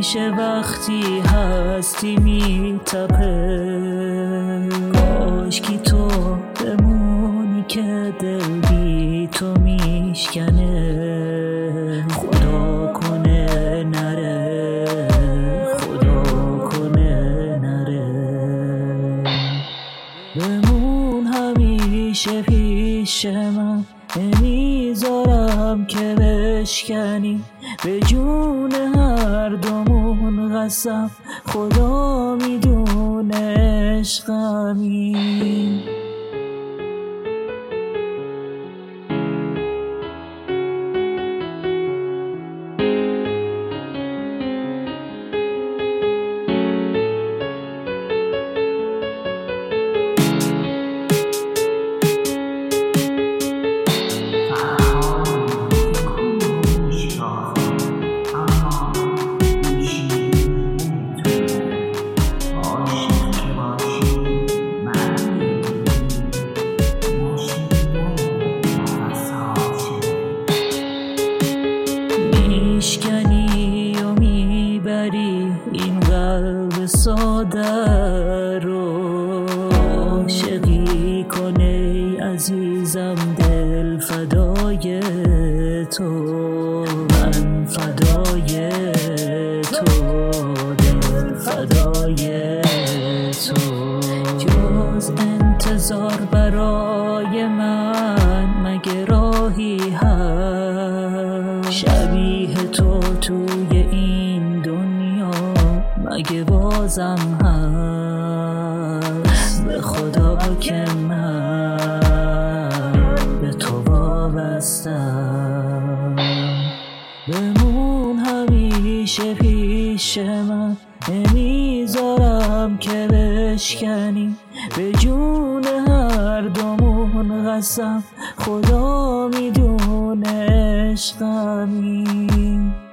همیشه وقتی هستی میتپه. کاشکی تو بمونی که دل بی تو میشکنه. خدا کنه نره، خدا کنه نره. بمون همیشه پیش من، نمیذارم که بشکنی. به جون هر دومون قسم، خدا میدونه عشقمی. میشکنی و میبری این قلب ساده رو. عاشقی کنه عزیزم، دل فدای تو، من فدای تو، دل فدای تو. جز انتظار برای من مگه راهی هست؟ شبیه تو توی این دنیا مگه بازم هست؟ به خدا که من به تو وابستم. بمون همیشه پیش من، نمیذارم که بشکنی. به جون هر دومون قسم، خدا میدونه عشقمی.